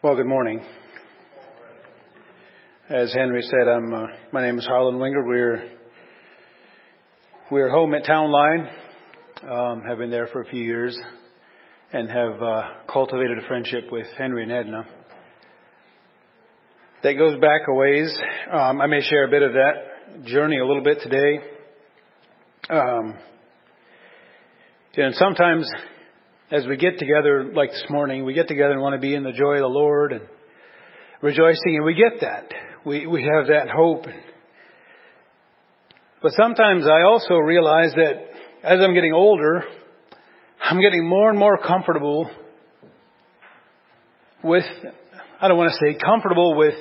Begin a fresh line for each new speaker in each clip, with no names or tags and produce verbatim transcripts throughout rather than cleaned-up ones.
Well, good morning. As Henry said, I'm, uh, my name is Harlan Wingard. We're we're home at Town Line. Um, have been there for a few years and have uh, cultivated a friendship with Henry and Edna. That goes back a ways. Um, I may share a bit of that journey a little bit today. Um, and sometimes as we get together, like this morning, we get together and want to be in the joy of the Lord and rejoicing, and we get that. We we have that hope. But sometimes I also realize that as I'm getting older, I'm getting more and more comfortable with, I don't want to say comfortable with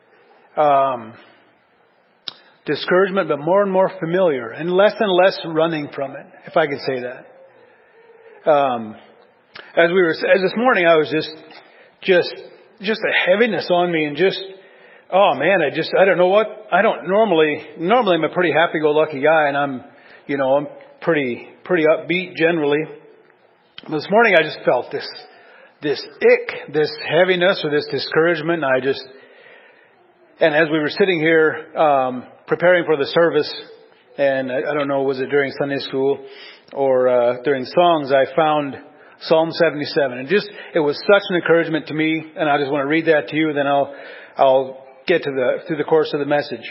um, discouragement, but more and more familiar and less and less running from it, if I could say that. Um, as we were, as this morning, I was just, just, just a heaviness on me and just, oh man, I just, I don't know what, I don't normally, normally I'm a pretty happy-go-lucky guy and I'm, you know, I'm pretty, pretty upbeat generally. But this morning I just felt this, this ick, this heaviness or this discouragement. And I just, and as we were sitting here, um, preparing for the service, and I, I don't know, was it during Sunday school or, uh, during songs, I found Psalm seventy-seven. And just, it was such an encouragement to me. And I just want to read that to you, and then I'll, I'll get to the, through the course of the message.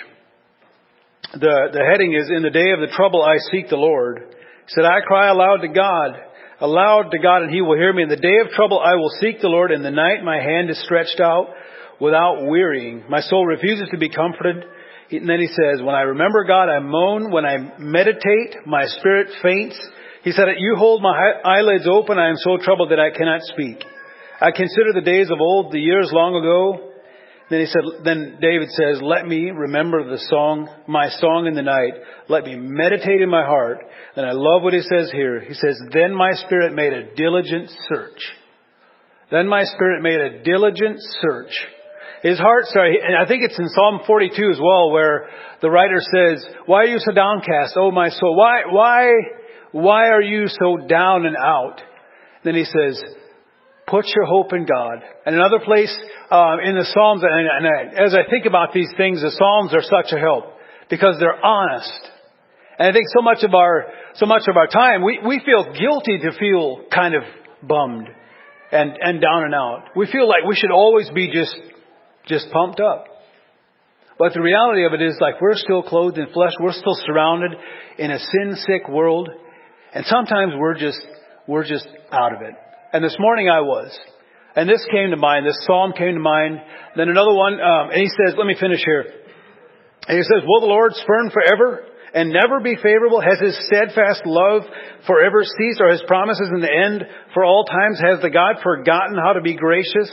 The, the heading is, in the day of the trouble, I seek the Lord. He said, I cry aloud to God, aloud to God, and He will hear me. In the day of trouble, I will seek the Lord. In the night, my hand is stretched out without wearying. My soul refuses to be comforted. And then he says, when I remember God, I moan. When I meditate, my spirit faints. He said, you hold my eyelids open. I am so troubled that I cannot speak. I consider the days of old, the years long ago. Then he said, then David says, let me remember the song, my song in the night. Let me meditate in my heart. And I love what he says here. He says, then my spirit made a diligent search. Then my spirit made a diligent search. His heart, sorry, and I think it's in Psalm forty-two as well, where the writer says, why are you so downcast, O my soul? Why, why, why are you so down and out? Then he says, put your hope in God. And another place uh, in the Psalms, and, and I, as I think about these things, the Psalms are such a help because they're honest. And I think so much of our so much of our time, we, we feel guilty to feel kind of bummed and, and down and out. We feel like we should always be just just pumped up. But the reality of it is, like, we're still clothed in flesh. We're still surrounded in a sin-sick world. And sometimes we're just we're just out of it. And this morning I was. And this came to mind. This psalm came to mind. Then another one. Um, and he says, let me finish here. And he says, will the Lord spurn forever and never be favorable? Has His steadfast love forever ceased? Or His promises in the end for all times? Has the God forgotten how to be gracious?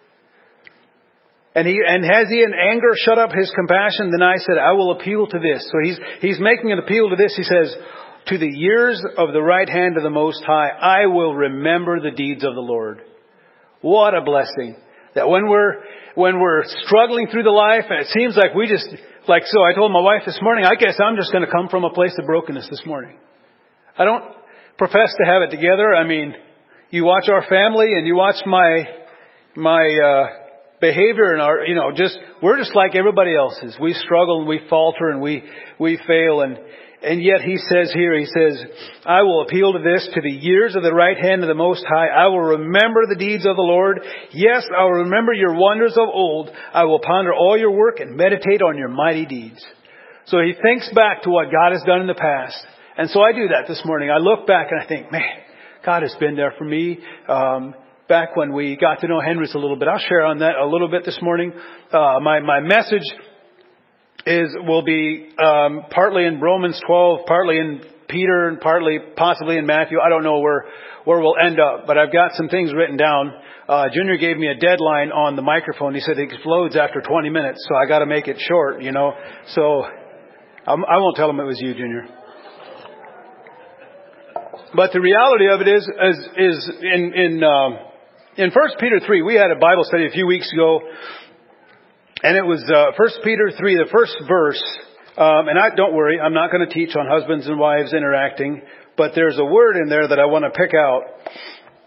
And he, and has He in anger shut up His compassion? Then I said, I will appeal to this. So he's, he's making an appeal to this. He says, to the years of the right hand of the Most High, I will remember the deeds of the Lord. What a blessing. That when we're, when we're struggling through the life, and it seems like we just, like, so I told my wife this morning, I guess I'm just going to come from a place of brokenness this morning. I don't profess to have it together. I mean, you watch our family and you watch my, my, uh, behavior and our, you know, just, we're just like everybody else's. We struggle and we falter and we, we fail. And, and yet He says here, He says, I will appeal to this, to the years of the right hand of the Most High. I will remember the deeds of the Lord. Yes, I will remember your wonders of old. I will ponder all your work and meditate on your mighty deeds. So he thinks back to what God has done in the past. And so I do that this morning. I look back and I think, man, God has been there for me. Um, Back when we got to know Henry's a little bit. I'll share on that a little bit this morning. Uh, my, my message is, will be, um, partly in Romans twelve, partly in Peter, and partly possibly in Matthew. I don't know where, where we'll end up, but I've got some things written down. Uh, Junior gave me a deadline on the microphone. He said it explodes after twenty minutes, so I got to make it short, you know. So I'm, I won't tell him it was you, Junior. But the reality of it is, is, is in, in, um, in First Peter three, we had a Bible study a few weeks ago, and it was uh, First Peter three, the first verse. Um, and I, don't worry, I'm not going to teach on husbands and wives interacting, but there's a word in there that I want to pick out.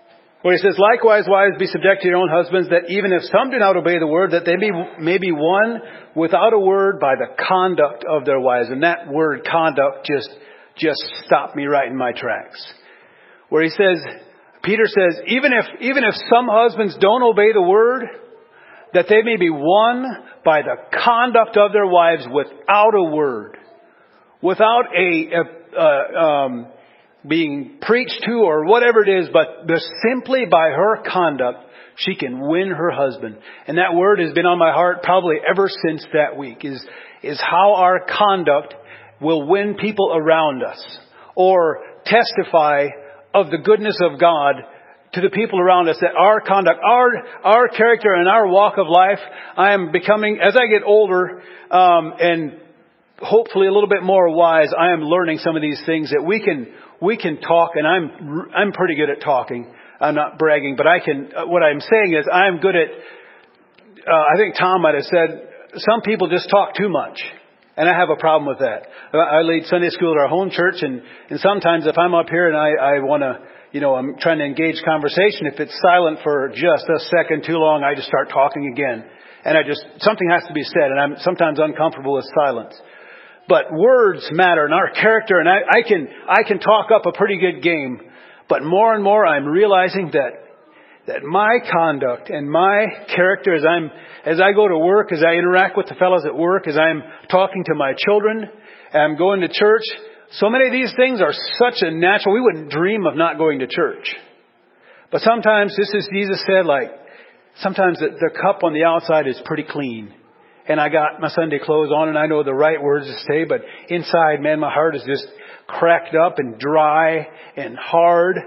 Where he says, likewise, wives, be subject to your own husbands, that even if some do not obey the word, that they may, may be won without a word by the conduct of their wives. And that word conduct just, just stopped me right in my tracks. Where he says, Peter says, even if, even if some husbands don't obey the word, that they may be won by the conduct of their wives without a word. Without a, a uh, um, being preached to or whatever it is, but just simply by her conduct, she can win her husband. And that word has been on my heart probably ever since that week, is, is how our conduct will win people around us or testify of the goodness of God to the people around us, that our conduct, our, our character and our walk of life, I am becoming, as I get older, um, and hopefully a little bit more wise, I am learning some of these things that we can, we can talk, and I'm, I'm pretty good at talking. I'm not bragging, but I can, what I'm saying is I'm good at, uh, I think Tom might have said, some people just talk too much. And I have a problem with that. I lead Sunday school at our home church, and, and sometimes if I'm up here and I, I want to, you know, I'm trying to engage conversation, if it's silent for just a second too long, I just start talking again. And I just, something has to be said, and I'm sometimes uncomfortable with silence. But words matter, and our character, and I, I can, I can talk up a pretty good game. But more and more I'm realizing that, that my conduct and my character as I'm, as I go to work, as I interact with the fellows at work, as I'm talking to my children, and I'm going to church, so many of these things are such a natural, we wouldn't dream of not going to church. But sometimes, this is Jesus said, like, sometimes the, the cup on the outside is pretty clean. And I got my Sunday clothes on and I know the right words to say, but inside, man, my heart is just cracked up and dry and hard.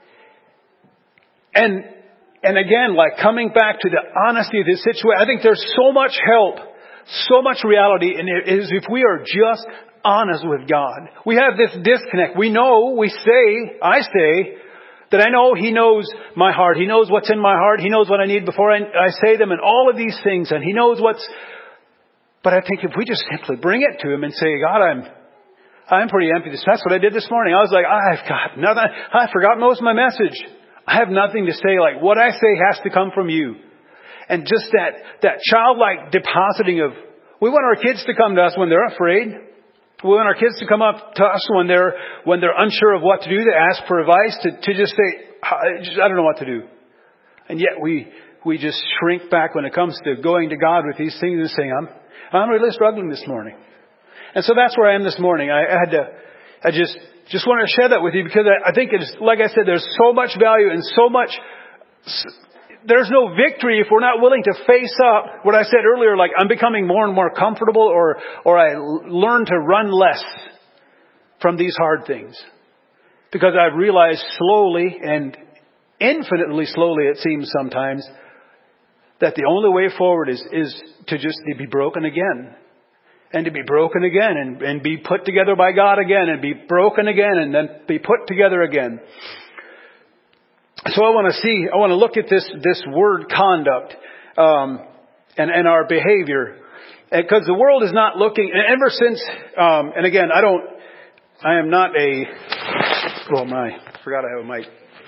And, and again, like coming back to the honesty of this situation, I think there's so much help, so much reality, and it is if we are just honest with God. We have this disconnect. We know, we say, I say, that I know He knows my heart. He knows what's in my heart. He knows what I need before I, I say them and all of these things. And He knows what's, but I think if we just simply bring it to Him and say, God, I'm, I'm pretty empty. That's what I did this morning. I was like, I've got nothing. I forgot most of my message. I have nothing to say. Like what I say has to come from You. And just that, that childlike depositing of, we want our kids to come to us when they're afraid. We want our kids to come up to us when they're, when they're unsure of what to do, to ask for advice, to, to just say, I, just, I don't know what to do. And yet we, we just shrink back when it comes to going to God with these things and saying, I'm, I'm really struggling this morning. And so that's where I am this morning. I, I had to, I just, just want to share that with you because I, I think it's, like I said, there's so much value and so much, there's no victory if we're not willing to face up what I said earlier, like I'm becoming more and more comfortable or, or I learn to run less from these hard things. Because I've realized slowly and infinitely slowly, it seems sometimes, that the only way forward is, is to just to be broken again. And to be broken again and, and be put together by God again and be broken again and then be put together again. So I want to see, I want to look at this, this word conduct, um, and, and our behavior. Because the world is not looking, and ever since, um, and again, I don't, I am not a, oh my, I forgot I have a mic.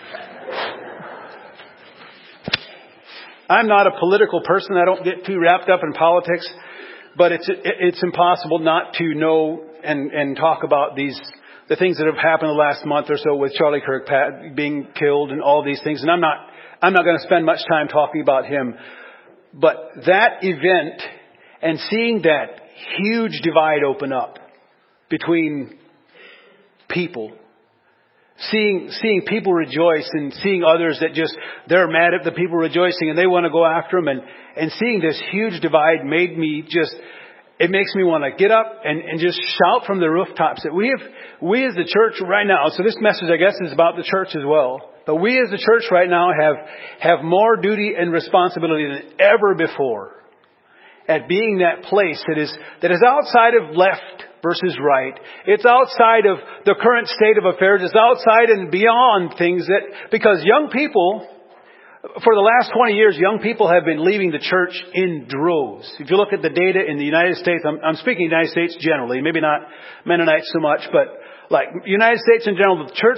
I'm not a political person. I don't get too wrapped up in politics, but it's, it's impossible not to know and, and talk about these the things that have happened the last month or so with Charlie Kirk being killed and all these things. And I'm not, I'm not going to spend much time talking about him. But that event and seeing that huge divide open up between people, seeing, seeing people rejoice and seeing others that just, they're mad at the people rejoicing and they want to go after them. And, and seeing this huge divide made me just, it makes me want to get up and, and just shout from the rooftops that we have, we as the church right now, so this message I guess is about the church as well, but we as the church right now have, have more duty and responsibility than ever before at being that place that is, that is outside of left versus right. It's outside of the current state of affairs. It's outside and beyond things that, because young people, for the last twenty years, young people have been leaving the church in droves. If you look at the data in the United States, I'm, I'm speaking United States generally, maybe not Mennonites so much, but like United States in general, the church,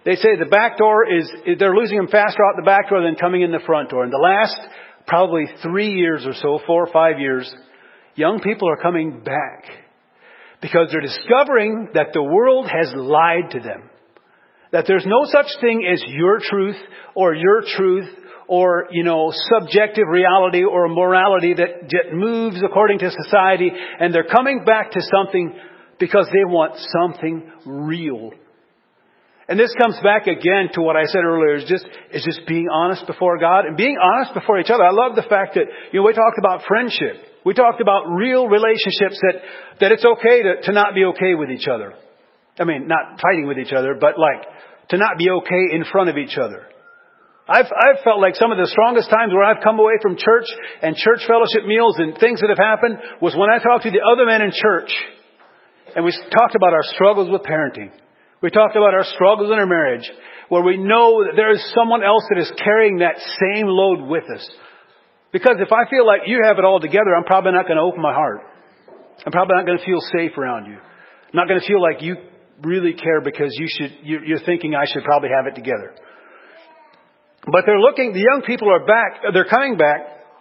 They say the back door is, they're losing them faster out the back door than coming in the front door. In the last probably three years or so, four or five years, young people are coming back because they're discovering that the world has lied to them. That there's no such thing as your truth or your truth or, you know, subjective reality or morality that, that moves according to society. And they're coming back to something because they want something real. And this comes back again to what I said earlier, is just, is just being honest before God and being honest before each other. I love the fact that, you know, we talked about friendship. We talked about real relationships, that, that it's okay to, to not be okay with each other. I mean, not fighting with each other, but like to not be okay in front of each other. I've, I've felt like some of the strongest times where I've come away from church and church fellowship meals and things that have happened was when I talked to the other men in church and we talked about our struggles with parenting. We talked about our struggles in our marriage, where we know that there is someone else that is carrying that same load with us. Because if I feel like you have it all together, I'm probably not going to open my heart. I'm probably not going to feel safe around you. I'm not going to feel like you really care because you should, you're thinking I should probably have it together. But they're looking, the young people are back, they're coming back,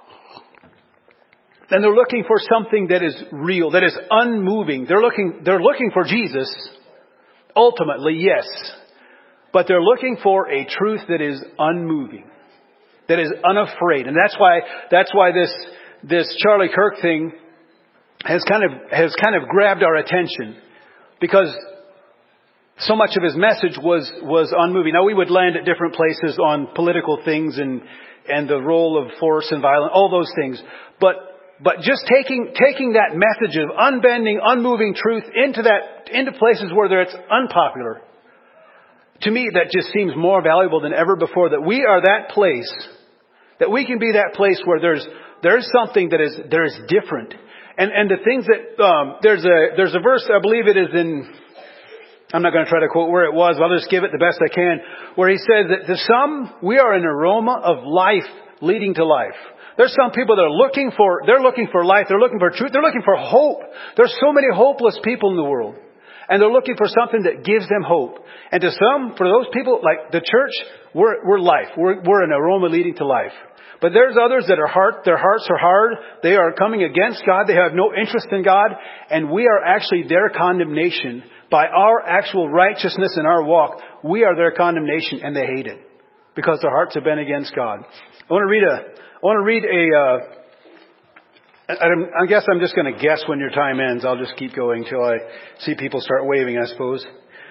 and they're looking for something that is real, that is unmoving. They're looking, they're looking for Jesus. Ultimately, yes. But they're looking for a truth that is unmoving, that is unafraid. And that's why, that's why this, this Charlie Kirk thing has kind of, has kind of grabbed our attention, because so much of his message was, was unmoving. Now, we would land at different places on political things and, and the role of force and violence, all those things. But, but just taking, taking that message of unbending, unmoving truth into that, into places where there it's unpopular. To me, that just seems more valuable than ever before, that we are that place, that we can be that place where there's, there's something that is, there is different. And, and the things that, um, there's a, there's a verse, I believe it is in, I'm not going to try to quote where it was, but I'll just give it the best I can, where he says that to some, we are an aroma of life leading to life. There's some people that are looking for, they're looking for life, they're looking for truth, they're looking for hope. There's so many hopeless people in the world. And they're looking for something that gives them hope. And to some, for those people, like the church, we're, we're life. We're, we're an aroma leading to life. But there's others that are heart, their hearts are hard. They are coming against God. They have no interest in God. And we are actually their condemnation. By our actual righteousness in our walk, we are their condemnation, and they hate it because their hearts have been against God. I want to read a, I want to read a, uh, I, I guess I'm just going to guess when your time ends. I'll just keep going till I see people start waving, I suppose.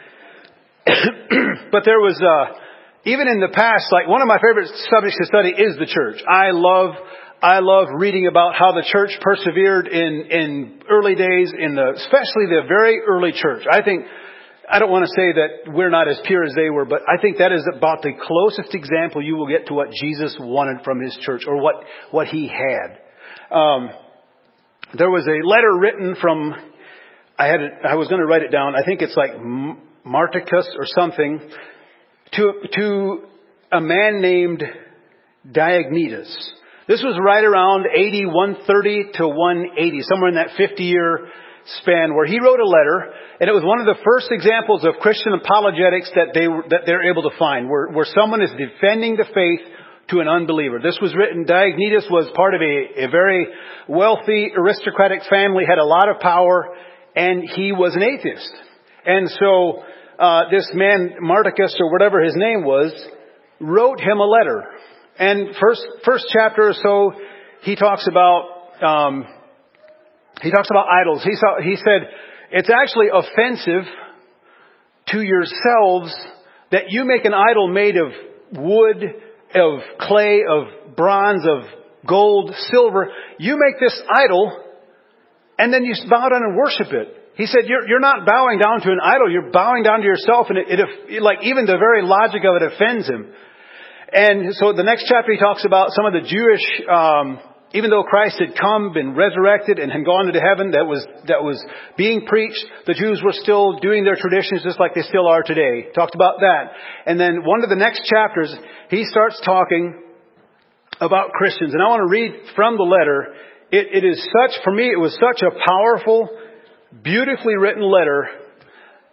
But there was, uh, even in the past, like one of my favorite subjects to study is the church. I love I love reading about how the church persevered in, in early days, in the, especially the very early church. I think, I don't want to say that we're not as pure as they were, but I think that is about the closest example you will get to what Jesus wanted from his church, or what, what he had. Um, there was a letter written from, I had, it, I was going to write it down. I think it's like Marticus or something, to, to a man named Diognetus. This was right around A D one thirty to one eighty, somewhere in that fifty-year span, where he wrote a letter, and it was one of the first examples of Christian apologetics that they were, that they're able to find, where, where someone is defending the faith to an unbeliever. This was written, Diognetus was part of a, a very wealthy aristocratic family, had a lot of power, and he was an atheist. And so uh, this man, Marticus, or whatever his name was, wrote him a letter. And first, first chapter or so, he talks about, um, he talks about idols. He saw, he said, it's actually offensive to yourselves that you make an idol made of wood, of clay, of bronze, of gold, silver. You make this idol and then you bow down and worship it. He said, you're, you're not bowing down to an idol. You're bowing down to yourself. And it, it, like even the very logic of it offends him. And so the next chapter he talks about some of the Jewish, um, even though Christ had come, been resurrected, and had gone into heaven, that was that was being preached, the Jews were still doing their traditions just like they still are today. Talked about that. And then one of the next chapters, he starts talking about Christians. And I want to read from the letter. It, it is such, for me, it was such a powerful, beautifully written letter.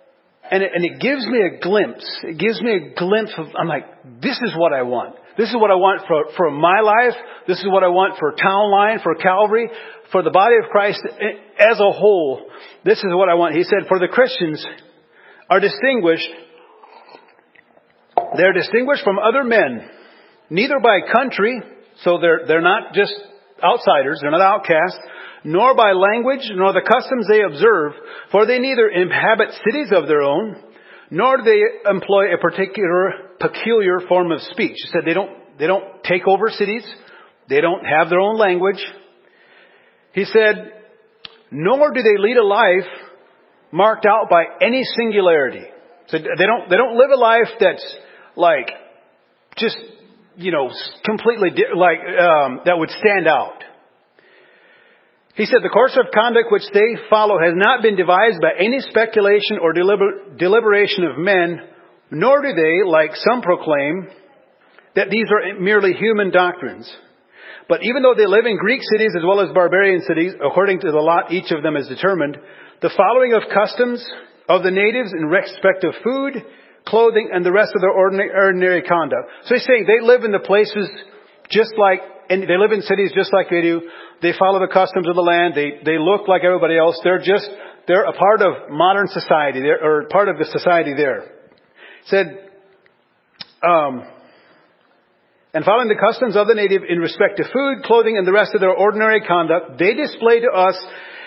And it, and it gives me a glimpse. It gives me a glimpse of, I'm like, this is what I want. This is what I want for, for my life. This is what I want for Town Line, for Calvary, for the body of Christ as a whole. This is what I want. He said, for the Christians are distinguished. They're distinguished from other men, neither by country, so they're, they're not just outsiders, they're not outcasts, nor by language, nor the customs they observe, for they neither inhabit cities of their own, nor do they employ a particular peculiar form of speech. He said they don't, they don't take over cities, they don't have their own language. He said, nor do they lead a life marked out by any singularity. So they don't, they don't live a life that's like, just, you know, completely, di- like, um, that would stand out. He said, the course of conduct which they follow has not been devised by any speculation or deliber- deliberation of men, nor do they, like some proclaim, that these are merely human doctrines. But even though they live in Greek cities as well as barbarian cities, according to the lot each of them is determined, the following of customs of the natives in respect of food, clothing, and the rest of their ordinary, ordinary conduct. So he's saying they live in the places just like, and they live in cities just like they do. They follow the customs of the land. They they look like everybody else. They're just, they're a part of modern society. They're, or part of the society there. He said, um, and following the customs of the native in respect to food, clothing, and the rest of their ordinary conduct, they display to us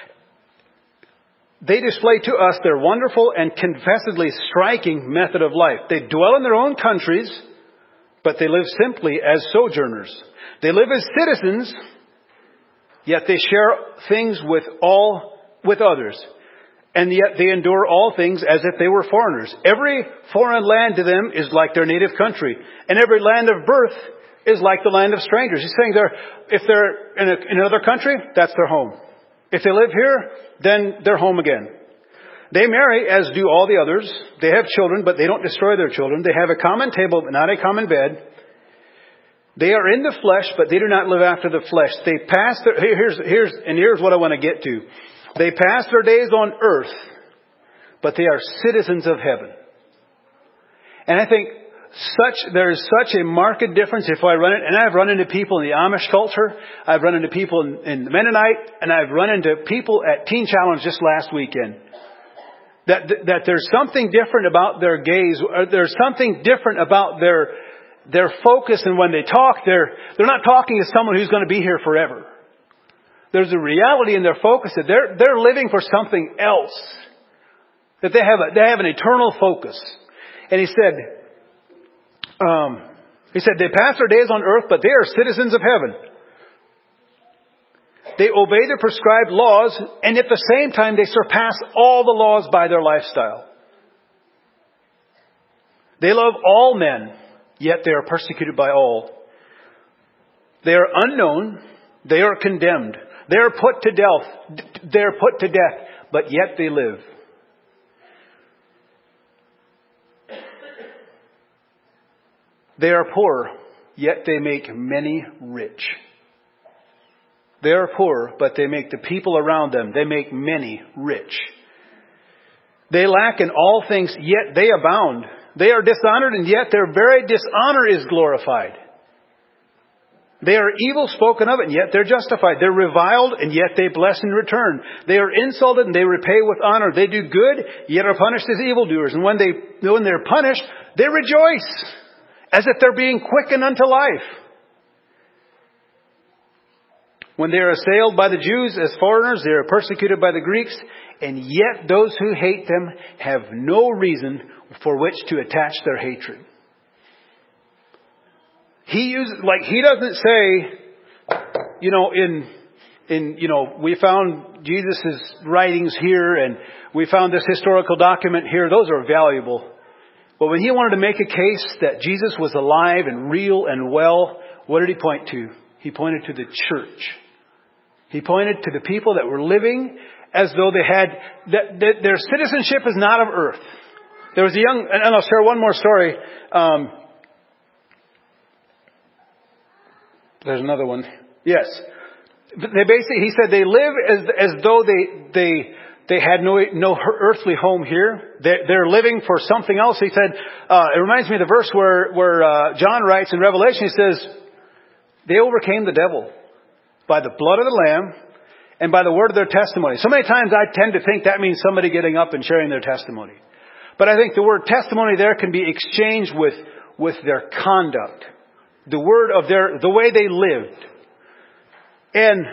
They display to us their wonderful and confessedly striking method of life. They dwell in their own countries, but they live simply as sojourners. They live as citizens, yet they share things with all, with others. And yet they endure all things as if they were foreigners. Every foreign land to them is like their native country. And every land of birth is like the land of strangers. He's saying they're, if they're in, a, in another country, that's their home. If they live here, then they're home again. They marry, as do all the others. They have children, but they don't destroy their children. They have a common table, but not a common bed. They are in the flesh, but they do not live after the flesh. They pass their, here's, here's, and here's what I want to get to. They pass their days on earth, but they are citizens of heaven. And I think such, there is such a marked difference if I run it, and I've run into people in the Amish culture, I've run into people in, in the Mennonite, and I've run into people at Teen Challenge just last weekend. That, that there's something different about their gaze, or there's something different about their, their focus, and when they talk, they're, they're not talking to someone who's going to be here forever. There's a reality in their focus that they're, they're living for something else. That they have a, they have an eternal focus. And he said, um, he said, they pass their days on earth, but they are citizens of heaven. They obey the prescribed laws, and at the same time, they surpass all the laws by their lifestyle. They love all men, yet they are persecuted by all. They are unknown. They are condemned. They are put to death. They are put to death, but yet they live. They are poor, yet they make many rich. They are poor, but they make the people around them, they make many rich. They lack in all things, yet they abound. They are dishonored, and yet their very dishonor is glorified. They are evil spoken of, and yet they're justified. They're reviled, and yet they bless in return. They are insulted, and they repay with honor. They do good, yet are punished as evildoers. And when they, when they're punished, they rejoice, as if they're being quickened unto life. When they are assailed by the Jews as foreigners, they are persecuted by the Greeks, and yet those who hate them have no reason for which to attach their hatred. He uses, like, he doesn't say, you know, in, in, you know, we found Jesus' writings here and we found this historical document here. Those are valuable. But when he wanted to make a case that Jesus was alive and real and well, what did he point to? He pointed to the church. He pointed to the people that were living as though they had, that, that their citizenship is not of earth. There was a young, and I'll share one more story. Um, there's another one. Yes. They basically, he said they live as, as though they, they, They had no no earthly home here. They're, they're living for something else. He said, uh, it reminds me of the verse where, where uh, John writes in Revelation, he says, they overcame the devil by the blood of the Lamb and by the word of their testimony. So many times I tend to think that means somebody getting up and sharing their testimony. But I think the word testimony there can be exchanged with, with their conduct. The word of their, the way they lived. And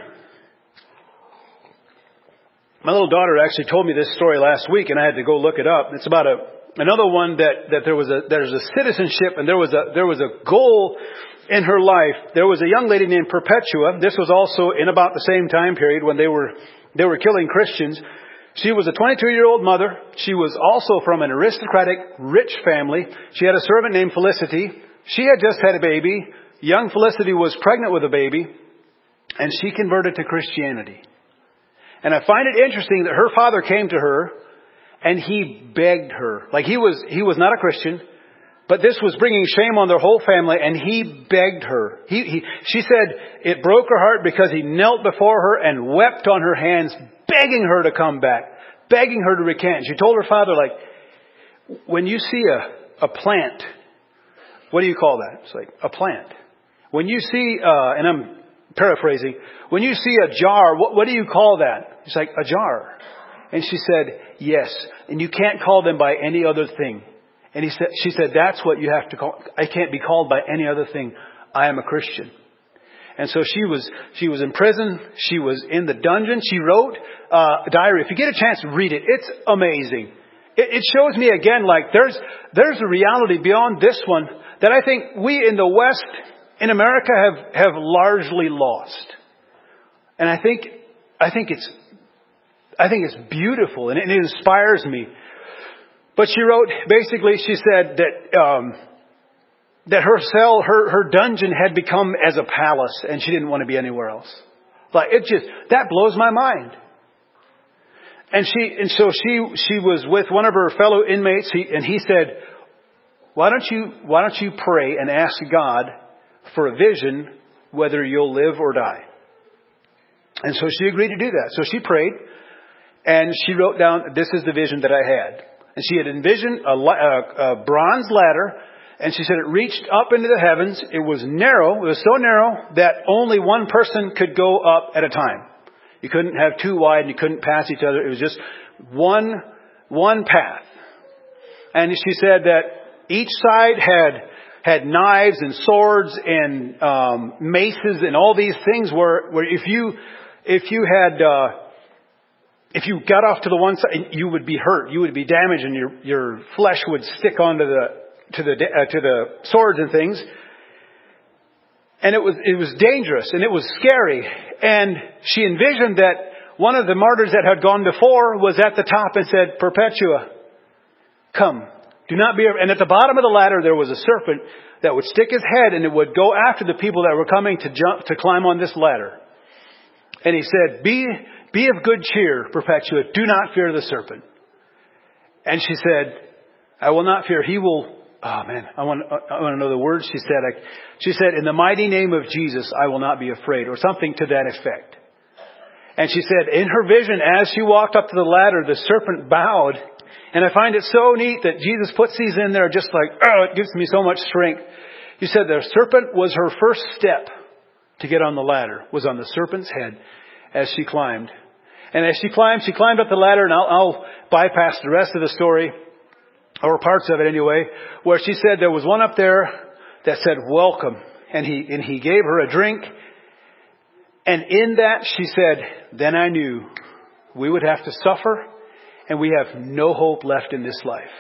my little daughter actually told me this story last week, and I had to go look it up. It's about a another one that, that there was a there's a citizenship, and there was a there was a goal in her life. There was a young lady named Perpetua. This was also in about the same time period when they were they were killing Christians. She was a twenty-two-year-old mother. She was also from an aristocratic, rich family. She had a servant named Felicity. She had just had a baby. Young Felicity was pregnant with a baby, and she converted to Christianity. And I find it interesting that her father came to her and he begged her. Like he was, he was not a Christian, but this was bringing shame on their whole family, and he begged her. He, he, she said it broke her heart because he knelt before her and wept on her hands, begging her to come back, begging her to recant. She told her father, like, when you see a, a plant, what do you call that? It's like a plant. When you see, uh, and I'm paraphrasing, when you see a jar, what, what do you call that? It's like a jar. And she said, yes. And you can't call them by any other thing. And he said, she said, that's what you have to call. I can't be called by any other thing. I am a Christian. And so she was, she was in prison. She was in the dungeon. She wrote uh, a diary. If you get a chance to read it, it's amazing. It, it shows me again, like there's, there's a reality beyond this one that I think we in the West, in America, have, have largely lost. And I think, I think it's, I think it's beautiful, and it, it inspires me. But she wrote, basically, she said that, um, that her cell, her, her dungeon had become as a palace, and she didn't want to be anywhere else. Like, it just, that blows my mind. And she, and so she, she was with one of her fellow inmates, he, and he said, why don't you, why don't you pray and ask God for a vision whether you'll live or die? And so she agreed to do that. So she prayed, and she wrote down, this is the vision that I had. And she had envisioned a, a, a bronze ladder, and she said it reached up into the heavens. It was narrow. It was so narrow that only one person could go up at a time. You couldn't have two wide, and you couldn't pass each other. It was just one, one path. And she said that each side had had knives and swords and um, maces and all these things where, where if you if you had uh, if you got off to the one side, you would be hurt, you would be damaged, and your your flesh would stick onto the to the uh, to the swords and things. And it was it was dangerous, and it was scary. And she envisioned that one of the martyrs that had gone before was at the top and said, Perpetua, come. Do not be, and at the bottom of the ladder there was a serpent that would stick his head, and it would go after the people that were coming to jump, to climb on this ladder. And he said, be, be of good cheer, Perpetua. Do not fear the serpent. And she said, I will not fear. He will, oh man, I want, I want to know the words she said. I, she said, in the mighty name of Jesus, I will not be afraid, or something to that effect. And she said, in her vision, as she walked up to the ladder, the serpent bowed. And I find it so neat that Jesus puts these in there just like, oh, it gives me so much strength. He said the serpent was her first step to get on the ladder, was on the serpent's head as she climbed. And as she climbed, she climbed up the ladder, and I'll, I'll bypass the rest of the story, or parts of it anyway, where she said there was one up there that said, welcome. And he, and he gave her a drink. And in that, she said, then I knew we would have to suffer, and we have no hope left in this life.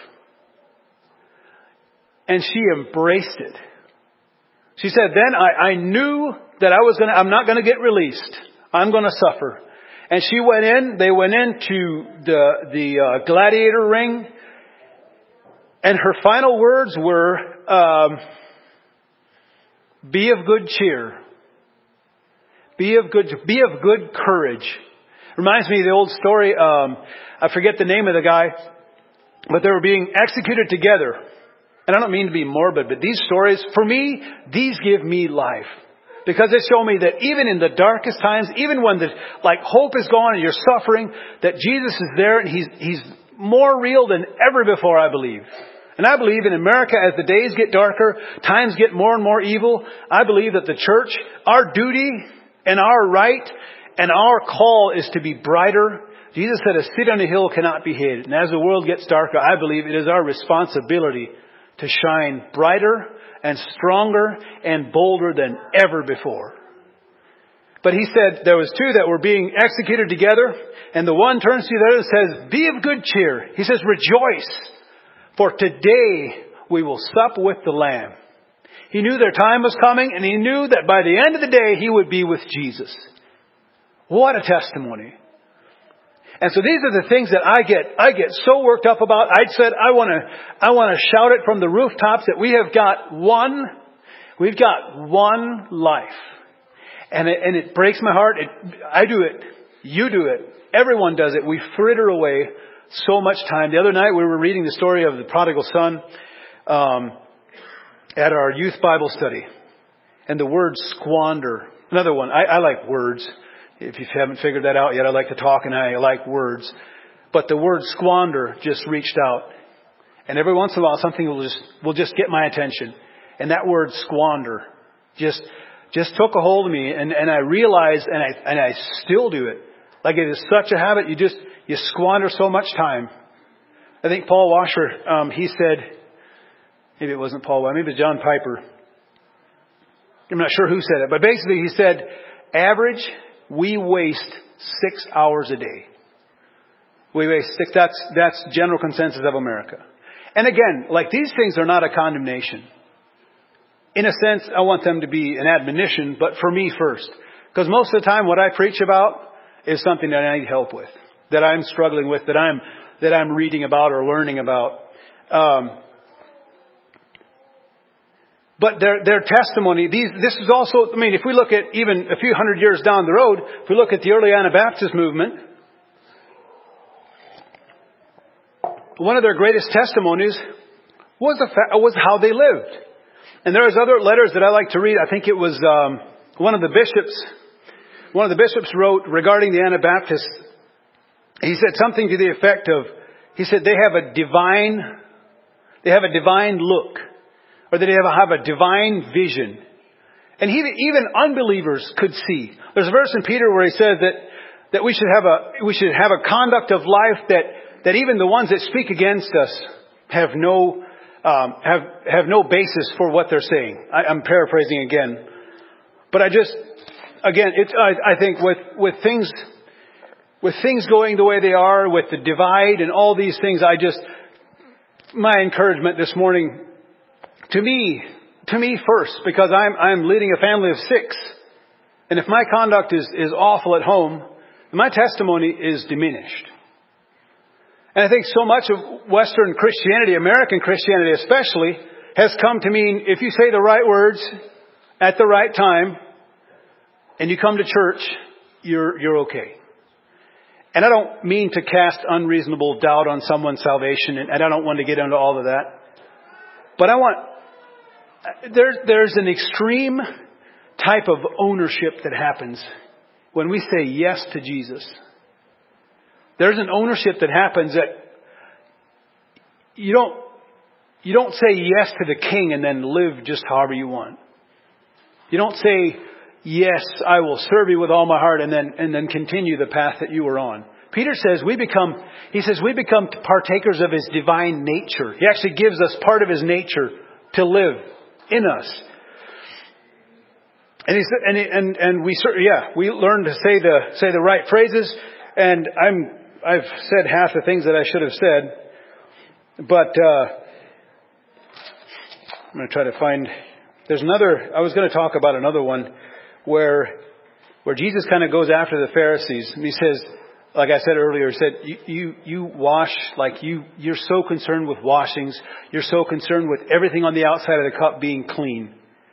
And she embraced it. She said, then I, I knew that I was going to, I'm not going to get released. I'm going to suffer. And she went in, they went into the, the uh, gladiator ring. And her final words were, um, be of good cheer. Be of good, be of good courage. Reminds me of the old story, um, I forget the name of the guy, but they were being executed together. And I don't mean to be morbid, but these stories, for me, these give me life. because they show me that even in the darkest times, even when the like hope is gone and you're suffering, that Jesus is there and He's He's more real than ever before, I believe. And I believe in America, as the days get darker, times get more and more evil, I believe that the church, our duty and our right and our call is to be brighter. Jesus said a city on a hill cannot be hid. And as the world gets darker, I believe it is our responsibility to shine brighter and stronger and bolder than ever before. But He said there was two that were being executed together, and the one turns to the other and says, be of good cheer. He says, rejoice, for today we will sup with the Lamb. He knew their time was coming, and He knew that by the end of the day He would be with Jesus. What a testimony. And so these are the things that I get, I get so worked up about. I said, I want to, I want to shout it from the rooftops that we have got one, we've got one life. And it, and it breaks my heart. It, I do it. You do it. Everyone does it. We fritter away so much time. The other night we were reading the story of the prodigal son, um, at our youth Bible study. And the word squander. Another one. I, I like words. If you haven't figured that out yet, I like to talk and I like words. But the word squander just reached out. And every once in a while something will just, will just get my attention. And that word squander just, just took a hold of me. And, and I realized, and I, and I still do it. Like it is such a habit. You just, you squander so much time. I think Paul Washer, um, he said, maybe it wasn't Paul, maybe it was John Piper. I'm not sure who said it, but basically he said, average, we waste six hours a day. We waste six, that's, that's general consensus of America. And again, like these things are not a condemnation. In a sense, I want them to be an admonition, but for me first. Because most of the time what I preach about is something that I need help with, that I'm struggling with, that I'm, that I'm reading about or learning about. Um, But their, their testimony, these, this is also, I mean, if we look at even a few hundred years down the road, if we look at the early Anabaptist movement, one of their greatest testimonies was the fa- was how they lived. And there's other letters that I like to read. I think it was, um, one of the bishops, one of the bishops wrote regarding the Anabaptists. He said something to the effect of, he said they have a divine, they have a divine look. Or that they have a divine vision. And he, even unbelievers could see. There's a verse in Peter where he says that, that we should have a, we should have a conduct of life that, that even the ones that speak against us have no, um, have, have no basis for what they're saying. I, I'm paraphrasing again. But I just, again, it's, I, I think with, with things, with things going the way they are, with the divide and all these things, I just, my encouragement this morning, To me, to me first, because I'm, I'm leading a family of six. And if my conduct is, is awful at home, my testimony is diminished. And I think so much of Western Christianity, American Christianity especially, has come to mean if you say the right words at the right time and you come to church, you're, you're okay. And I don't mean to cast unreasonable doubt on someone's salvation, and I don't want to get into all of that. But I want, There's, there's an extreme type of ownership that happens when we say yes to Jesus. There's an ownership that happens that you don't, you don't say yes to the King and then live just however you want. You don't say, yes, I will serve you with all my heart and then, and then continue the path that you were on. Peter says we become, he says we become partakers of His divine nature. He actually gives us part of His nature to live in us. And he said, and, and, and we, yeah, we learn to say the, say the right phrases. And I'm, I've said half the things that I should have said, but, uh, I'm going to try to find, there's another, I was going to talk about another one where, where Jesus kind of goes after the Pharisees and he says, like I said earlier, he said, you, you, you wash like you, you're so concerned with washings. You're so concerned with everything on the outside of the cup being clean.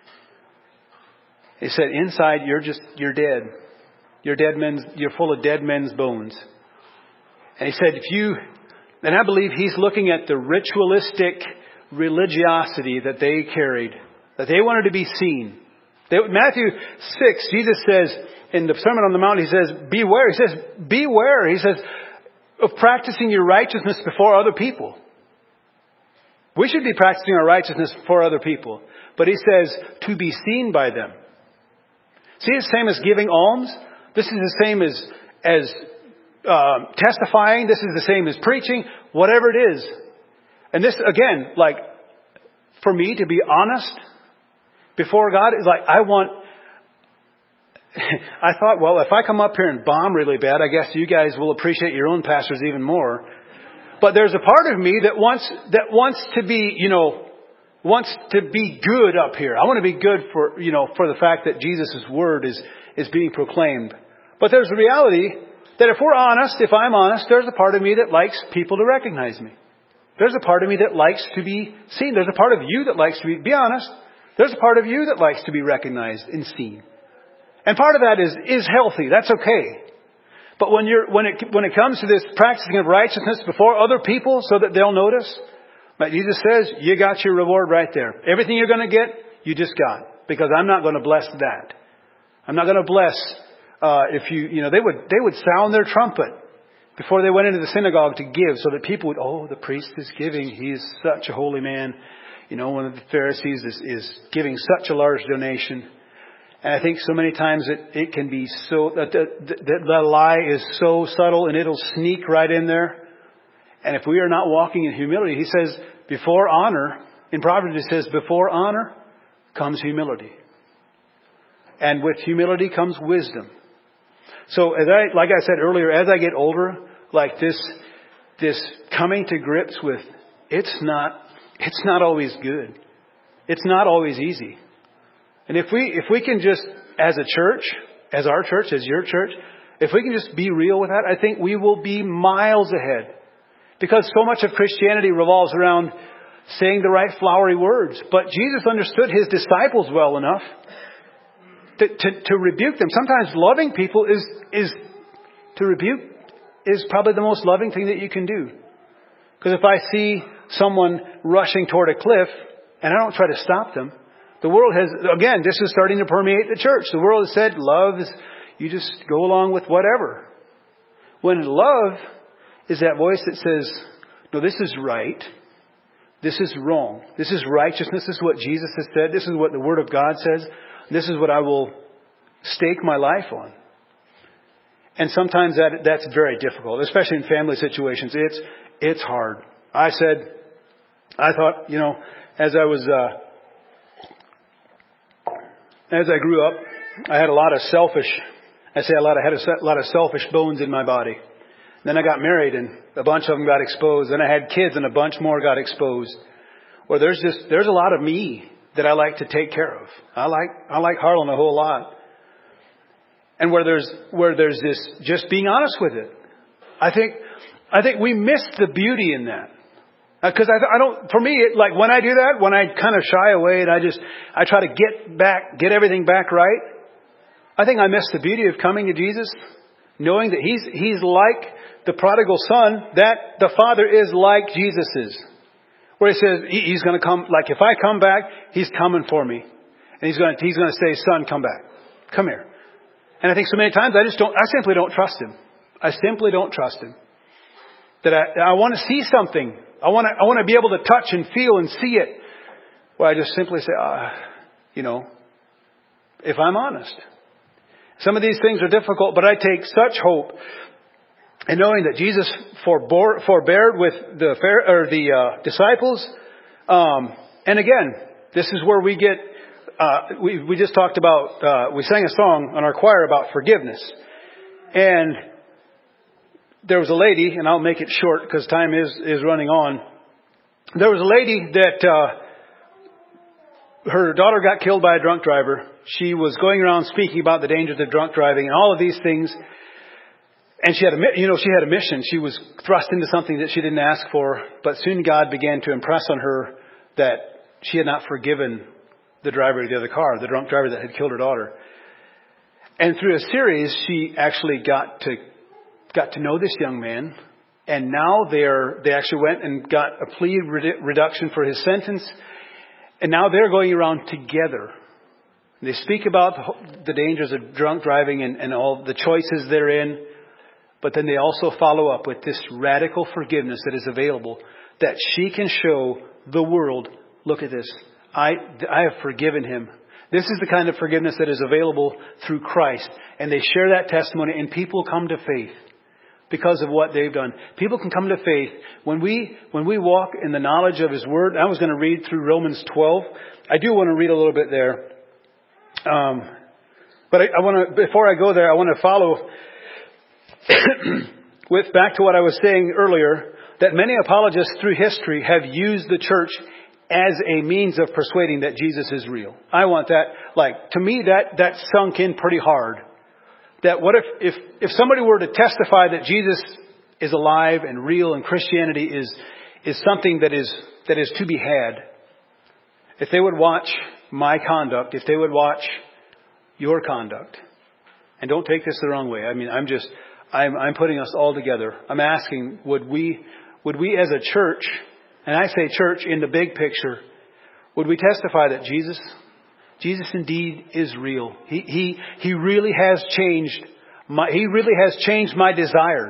He said, inside, you're just, you're dead. You're dead men's, you're full of dead men's bones. And he said, if you, and I believe he's looking at the ritualistic religiosity that they carried, that they wanted to be seen. They, Matthew six, Jesus says, in the Sermon on the Mount, he says, beware. He says, beware. He says, of practicing your righteousness before other people. We should be practicing our righteousness before other people. But he says, to be seen by them. See, it's the same as giving alms. This is the same as, as uh, testifying. This is the same as preaching. Whatever it is. And this, again, like, for me to be honest before God is like, I want... I thought, well, if I come up here and bomb really bad, I guess you guys will appreciate your own pastors even more. But there's a part of me that wants, that wants to be, you know, wants to be good up here. I want to be good for, you know, for the fact that Jesus' word is, is being proclaimed. But there's the reality that if we're honest, if I'm honest, there's a part of me that likes people to recognize me. There's a part of me that likes to be seen. There's a part of you that likes to be, be honest. There's a part of you that likes to be recognized and seen. And part of that is, is healthy. That's okay. But when you're, when it, when it comes to this practicing of righteousness before other people so that they'll notice, like Jesus says, you got your reward right there. Everything you're going to get, you just got. Because I'm not going to bless that. I'm not going to bless, uh, if you, you know, they would, they would sound their trumpet before they went into the synagogue to give so that people would, oh, the priest is giving. He is such a holy man. You know, one of the Pharisees is, is giving such a large donation. And I think so many times it, it can be so, that the, the, the lie is so subtle and it'll sneak right in there. And if we are not walking in humility, he says, before honor, in Proverbs it says, before honor comes humility. And with humility comes wisdom. So as I, like I said earlier, as I get older, like this, this coming to grips with, it's not, it's not always good. It's not always easy. And if we, if we can just, as a church, as our church, as your church, if we can just be real with that, I think we will be miles ahead. Because so much of Christianity revolves around saying the right flowery words. But Jesus understood his disciples well enough to, to, to rebuke them. Sometimes loving people is, is, to rebuke is probably the most loving thing that you can do. Because if I see someone rushing toward a cliff and I don't try to stop them, the world has, again, this is starting to permeate the church. The world has said love is, you just go along with whatever. When love is that voice that says, no, this is right. This is wrong. This is righteousness. This is what Jesus has said. This is what the Word of God says. This is what I will stake my life on. And sometimes that that's very difficult, especially in family situations. It's, it's hard. I said, I thought, you know, as I was, uh, As I grew up, I had a lot of selfish, I say a lot, I had a lot of selfish bones in my body. Then I got married and a bunch of them got exposed. Then I had kids and a bunch more got exposed. Well, there's just, there's a lot of me that I like to take care of. I like, I like Harlan a whole lot. And where there's, where there's this, just being honest with it. I think, I think we miss the beauty in that. Because I, I don't, for me, it, like when I do that, when I kind of shy away and I just, I try to get back, get everything back right. I think I miss the beauty of coming to Jesus, knowing that He's, He's like the prodigal son, that the Father is like Jesus is. Where He says, he, He's going to come, like if I come back, He's coming for me. And He's going to, He's going to say, son, come back. Come here. And I think so many times I just don't, I simply don't trust Him. I simply don't trust Him. That I, I want to see something. I want to, I want to be able to touch and feel and see it. Well, I just simply say, ah, you know, if I'm honest. Some of these things are difficult, but I take such hope in knowing that Jesus forbore, forbeared with the or the uh, disciples. Um, and again, this is where we get, uh, we, we just talked about, uh, we sang a song on our choir about forgiveness. And there was a lady, and I'll make it short because time is, is running on. There was a lady that, uh, her daughter got killed by a drunk driver. She was going around speaking about the dangers of drunk driving and all of these things. And she had a, you know, she had a mission. She was thrust into something that she didn't ask for. But soon God began to impress on her that she had not forgiven the driver of the other car, the drunk driver that had killed her daughter. And through a series, she actually got to got to know this young man, and now they're they actually went and got a plea redu- reduction for his sentence, and now they're going around together They speak about the dangers of drunk driving and, and all the choices therein. But then they also follow up with this radical forgiveness that is available, that she can show the world, look at this. I, I have forgiven him. This is the kind of forgiveness that is available through Christ. And they share that testimony and people come to faith because of what they've done. People can come to faith when we, when we walk in the knowledge of His Word. I was going to read through Romans twelve. I do want to read a little bit there. Um, but I, I want to, before I go there, I want to follow with back to what I was saying earlier, that many apologists through history have used the church as a means of persuading that Jesus is real. I want that, like, to me, that, that sunk in pretty hard. That what if, if, if somebody were to testify that Jesus is alive and real and Christianity is, is something that is, that is to be had. If they would watch my conduct, if they would watch your conduct, and don't take this the wrong way. I mean, I'm just, I'm, I'm putting us all together. I'm asking, would we, would we as a church, and I say church in the big picture, would we testify that Jesus, Jesus indeed is real? He, he, he really has changed my, he really has changed my desires.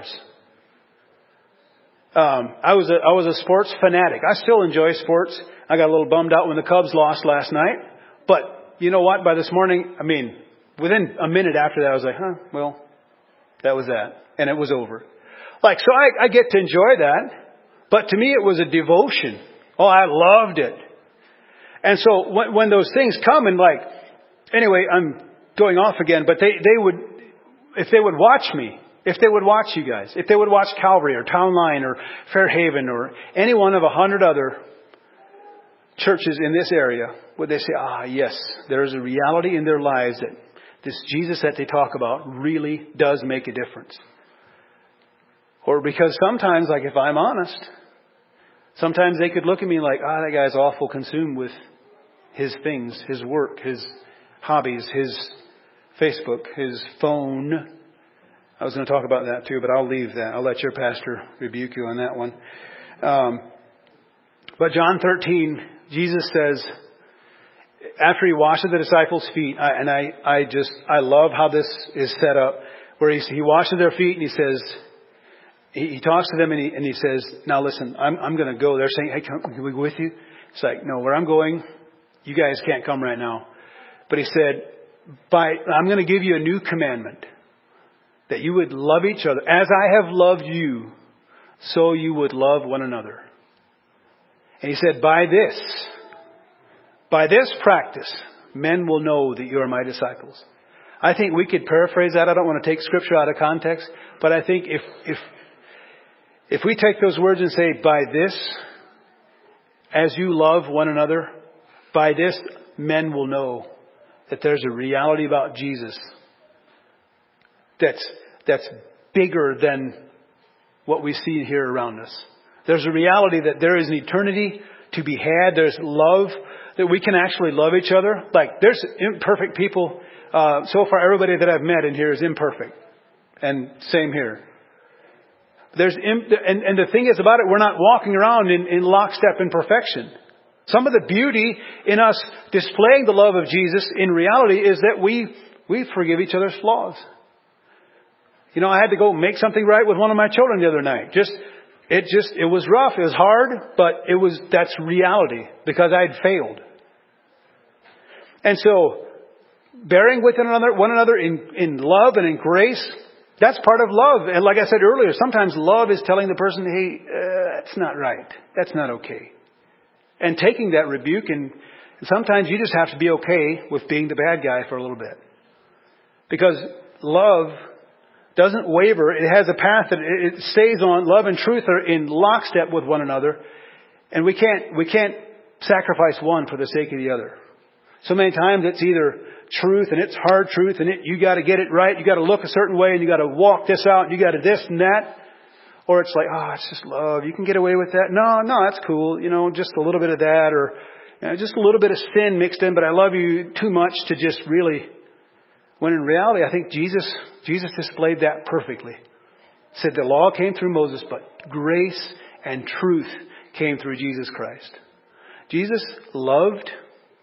Um, I was a, I was a sports fanatic. I still enjoy sports. I got a little bummed out when the Cubs lost last night. But you know what? By this morning, I mean, within a minute after that, I was like, huh, well, that was that. And it was over. Like, so I, I get to enjoy that. But to me, it was a devotion. Oh, I loved it. And so when, when those things come and like, anyway, I'm going off again, but they, they would, if they would watch me, if they would watch you guys, if they would watch Calvary or Town Line or Fairhaven or any one of a hundred other churches in this area, would they say, ah, yes, there is a reality in their lives that this Jesus that they talk about really does make a difference. Or because sometimes, like if I'm honest, sometimes they could look at me like, ah, that guy's awful consumed with his things, his work, his hobbies, his Facebook, his phone. I was going to talk about that too, but I'll leave that. I'll let your pastor rebuke you on that one. Um, but John thirteen, Jesus says, after he washes the disciples' feet, I, and I, I just, I love how this is set up, where he, he washes their feet and he says, he, he talks to them and he, and he says, now listen, I'm, I'm going to go. They're saying, hey, come, can we go with you? It's like, no, where I'm going, you guys can't come right now. But he said, by, I'm going to give you a new commandment, that you would love each other. As I have loved you, so you would love one another. And he said, by this, by this practice, men will know that you are my disciples. I think we could paraphrase that. I don't want to take scripture out of context, but I think if, if, if we take those words and say, by this, as you love one another, by this, men will know that there's a reality about Jesus that's, that's bigger than what we see here around us. There's a reality that there is an eternity to be had. There's love, that we can actually love each other. Like, there's imperfect people. Uh, so far, everybody that I've met in here is imperfect. And same here. There's, imp- and, and the thing is about it, we're not walking around in, in lockstep in perfection. Some of the beauty in us displaying the love of Jesus in reality is that we, we forgive each other's flaws. You know, I had to go make something right with one of my children the other night. Just, it just, it was rough. It was hard, but it was, that's reality because I'd failed. And so, bearing with one another, one another in, in love and in grace, that's part of love. And like I said earlier, sometimes love is telling the person, hey, uh, that's not right. That's not okay. And taking that rebuke, and sometimes you just have to be okay with being the bad guy for a little bit. Because love doesn't waver. It has a path that it stays on. Love and truth are in lockstep with one another. And we can't, we can't sacrifice one for the sake of the other. So many times it's either truth and it's hard truth and it, you got to get it right. You got to look a certain way and you got to walk this out and you got to this and that. Or it's like, oh, it's just love. You can get away with that. No, no, that's cool. You know, just a little bit of that, or you know, just a little bit of sin mixed in, but I love you too much to just really. When in reality, I think Jesus, Jesus displayed that perfectly. Said the law came through Moses, but grace and truth came through Jesus Christ. Jesus loved.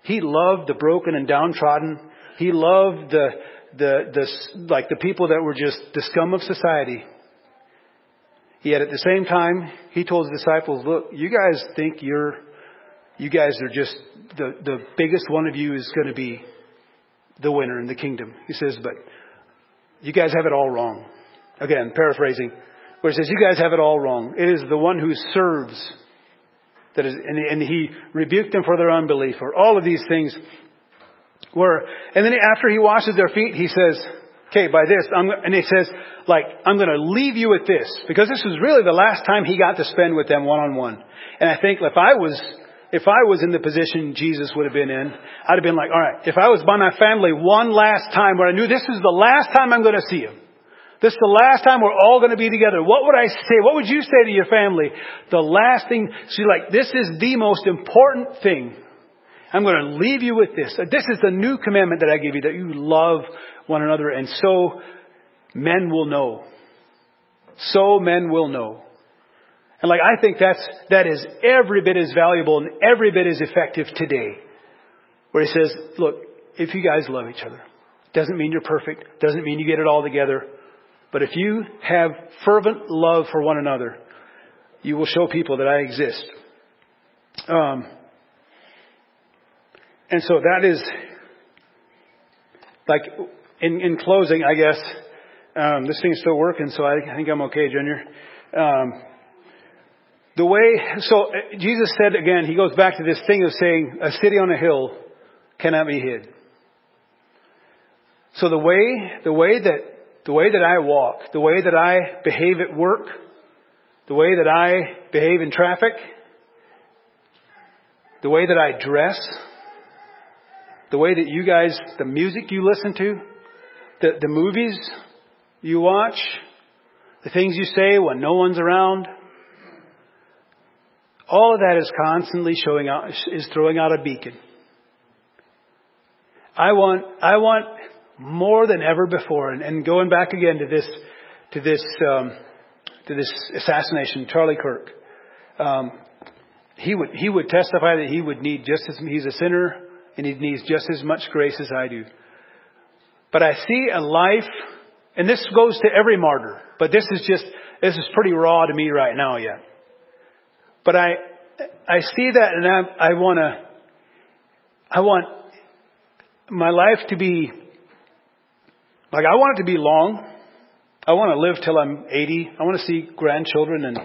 He loved the broken and downtrodden. He loved the, the, the, like the people that were just the scum of society. Yet at the same time, he told his disciples, look, you guys think you're, you guys are just, the, the biggest one of you is going to be the winner in the kingdom. He says, but you guys have it all wrong. Again, paraphrasing, where he says, you guys have it all wrong. It is the one who serves that is, and, and he rebuked them for their unbelief, or all of these things were, and then after he washes their feet, he says, okay, by this, I'm, and he says, like, I'm going to leave you with this, because this was really the last time he got to spend with them one-on-one. And I think if I was, if I was in the position Jesus would have been in, I'd have been like, all right, if I was by my family one last time where I knew this is the last time I'm going to see him, this is the last time we're all going to be together, what would I say? What would you say to your family? The last thing, she's like, this is the most important thing. I'm going to leave you with this. This is the new commandment that I give you, that you love one another. And so men will know. So men will know. And like, I think that's, that is every bit as valuable and every bit as effective today. Where he says, look, if you guys love each other, doesn't mean you're perfect. Doesn't mean you get it all together. But if you have fervent love for one another, you will show people that I exist. Um, and so that is, like, in, in closing, I guess, um, this thing's still working, so I, I think I'm okay, Junior. Um, the way, so Jesus said again, he goes back to this thing of saying, a city on a hill cannot be hid. So the way, the way that, the way that I walk, the way that I behave at work, the way that I behave in traffic, the way that I dress, the way that you guys, the music you listen to, the, the movies you watch, the things you say when no one's around, all of that is constantly showing out, is throwing out a beacon. I want, I want more than ever before, and, and going back again to this, to this, um, to this assassination, Charlie Kirk. Um, he would, he would testify that he would need just as, he's a sinner, and he needs just as much grace as I do. But I see a life, and this goes to every martyr, but this is just, this is pretty raw to me right now yet. But I, I see that, and I, I want to, I want my life to be, like, I want it to be long. I want to live till I'm eighty. I want to see grandchildren, and,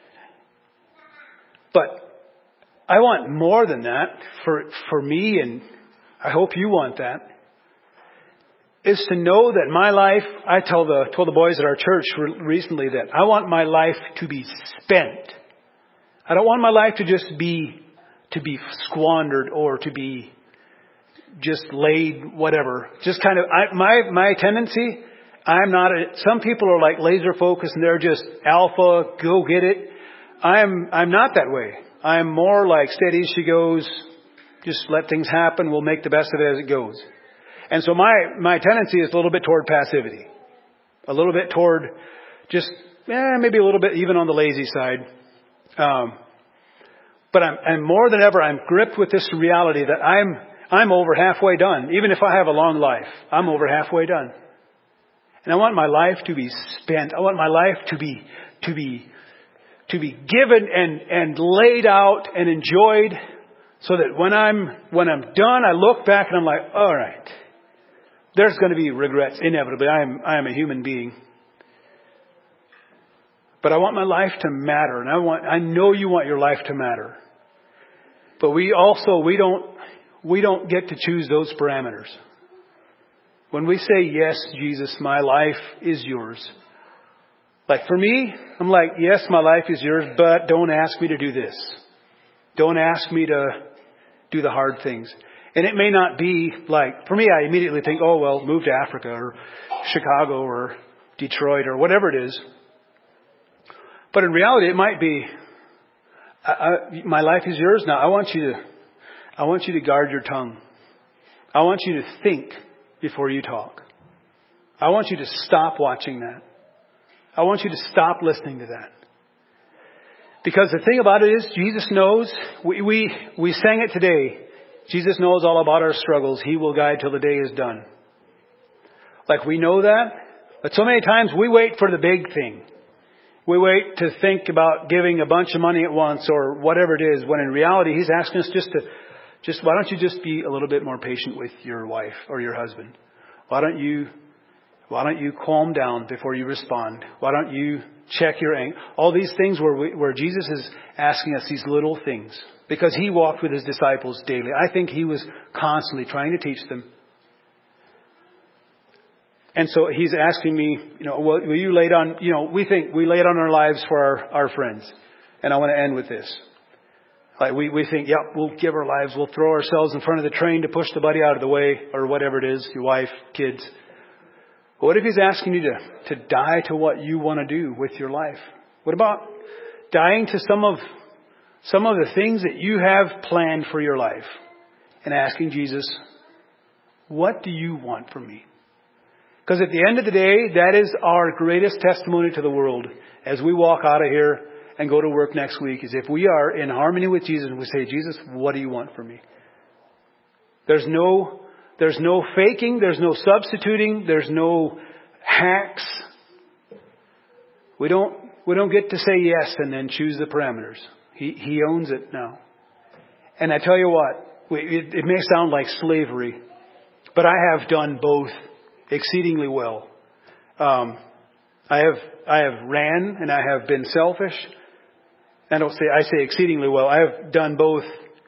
but I want more than that for, for me, and I hope you want that, is to know that my life, I tell the, told the boys at our church recently that I want my life to be spent. I don't want my life to just be, to be squandered or to be just laid, whatever. Just kind of, I, my, my tendency, I'm not, a, some people are like laser focused and they're just alpha, go get it. I'm, I'm not that way. I'm more like steady as she goes. Just let things happen. We'll make the best of it as it goes. And so my, my tendency is a little bit toward passivity. A little bit toward just, eh, maybe a little bit even on the lazy side. Um, but I'm, and more than ever, I'm gripped with this reality that I'm, I'm over halfway done. Even if I have a long life, I'm over halfway done. And I want my life to be spent. I want my life to be, to be, to be given and, and laid out and enjoyed, so that when I'm, when I'm done, I look back and I'm like, all right, there's going to be regrets inevitably. I am, I am a human being. But I want my life to matter, and I want, I know you want your life to matter. But we also, we don't, we don't get to choose those parameters. When we say, yes, Jesus, my life is yours. Like for me, I'm like, yes, my life is yours, but don't ask me to do this. Don't ask me to do the hard things. And it may not be like, for me, I immediately think, oh, well, move to Africa or Chicago or Detroit or whatever it is. But in reality, it might be, I, I, my life is yours now. I want you to, I want you to guard your tongue. I want you to think before you talk. I want you to stop watching that. I want you to stop listening to that. Because the thing about it is, Jesus knows, we, we, we sang it today. Jesus knows all about our struggles. He will guide till the day is done. Like we know that, but so many times we wait for the big thing. We wait to think about giving a bunch of money at once or whatever it is, when in reality He's asking us just to, just why don't you just be a little bit more patient with your wife or your husband? Why don't you, why don't you calm down before you respond? Why don't you check your anger? All these things where we, where Jesus is asking us these little things, because He walked with His disciples daily. I think He was constantly trying to teach them. And so He's asking me, you know, will, will you lay down, you know, we think we lay down our lives for our, our friends. And I want to end with this. Like we, we think, yep, we'll give our lives. We'll throw ourselves in front of the train to push the buddy out of the way or whatever it is, your wife, kids. But what if He's asking you to, to die to what you want to do with your life? What about dying to some of, some of the things that you have planned for your life and asking Jesus, what do you want from me? Because at the end of the day, that is our greatest testimony to the world as we walk out of here and go to work next week, is if we are in harmony with Jesus and we say, Jesus, what do you want from me? There's no, there's no faking. There's no substituting. There's no hacks. We don't, we don't get to say yes and then choose the parameters. He, he owns it now. And I tell you what, it, it may sound like slavery, but I have done both exceedingly well. Um, I have I have ran and I have been selfish. I don't say I say exceedingly well. I have done both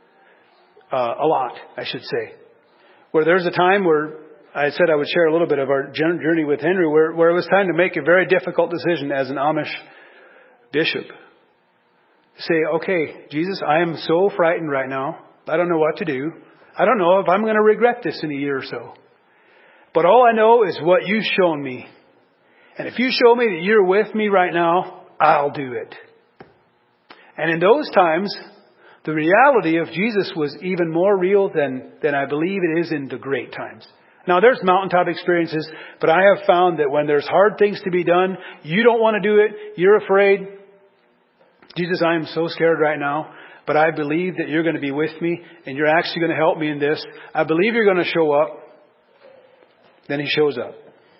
uh, a lot, I should say. Where there's a time where I said I would share a little bit of our journey with Henry, where where it was time to make a very difficult decision as an Amish bishop. Say, okay, Jesus, I am so frightened right now. I don't know what to do. I don't know if I'm going to regret this in a year or so. But all I know is what you've shown me. And if you show me that you're with me right now, I'll do it. And in those times, the reality of Jesus was even more real than, than I believe it is in the great times. Now, there's mountaintop experiences, but I have found that when there's hard things to be done, you don't want to do it, you're afraid. Jesus, I am so scared right now, but I believe that you're going to be with me and you're actually going to help me in this. I believe you're going to show up. Then He shows up.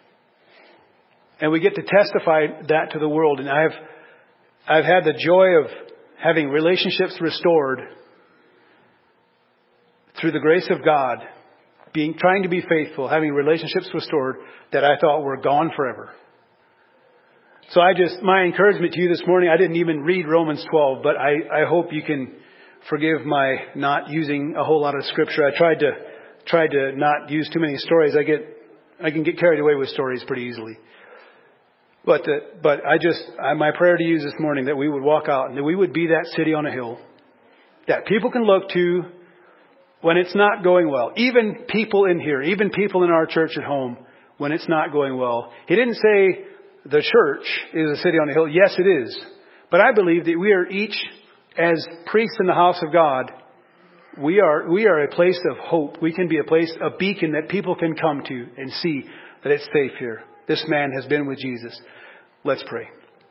And we get to testify that to the world. And I've, I've had the joy of having relationships restored through the grace of God, being, trying to be faithful, having relationships restored that I thought were gone forever. So I just, my encouragement to you this morning, I didn't even read Romans twelve, but I, I hope you can forgive my not using a whole lot of scripture. I tried to, tried to not use too many stories. I get, I can get carried away with stories pretty easily. But the, but I just, I, my prayer to you this morning, that we would walk out and that we would be that city on a hill that people can look to when it's not going well. Even people in here, even people in our church at home, when it's not going well. He didn't say the church is a city on a hill. Yes, it is. But I believe that we are each, as priests in the house of God, We are, we are a place of hope. We can be a place, a beacon that people can come to and see that it's safe here. This man has been with Jesus. Let's pray.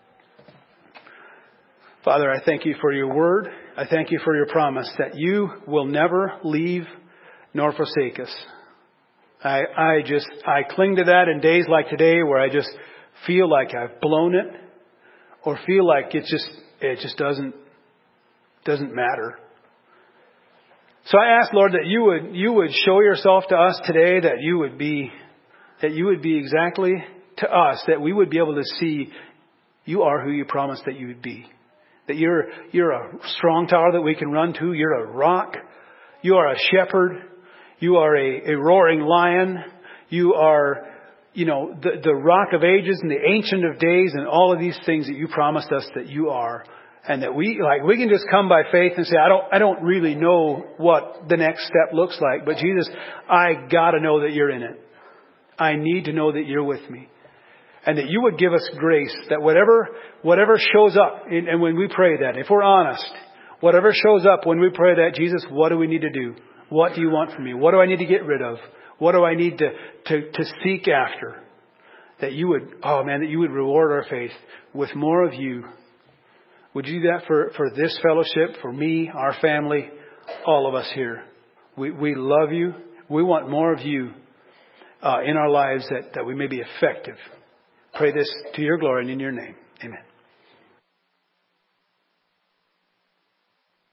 Father, I thank you for your word. I thank you for your promise that you will never leave nor forsake us. I, I just, I cling to that in days like today where I just feel like I've blown it or feel like it just, it just doesn't, doesn't matter. So I ask, Lord, that you would, you would show yourself to us today, that you would be, that you would be exactly to us, that we would be able to see you are who you promised that you would be. That you're, you're a strong tower that we can run to. You're a rock. You are a shepherd. You are a, a roaring lion. You are, you know, the, the rock of ages and the ancient of days and all of these things that you promised us that you are. And that we, like, we can just come by faith and say, I don't, I don't really know what the next step looks like. But Jesus, I gotta know that you're in it. I need to know that you're with me. And that you would give us grace, that whatever, whatever shows up, and, and when we pray that, if we're honest, whatever shows up when we pray that, Jesus, what do we need to do? What do you want from me? What do I need to get rid of? What do I need to, to, to seek after? That you would, oh man, that you would reward our faith with more of you. Would you do that for, for this fellowship, for me, our family, all of us here? We, we love you. We want more of you uh, in our lives that, that we may be effective. Pray this to your glory and in your name. Amen.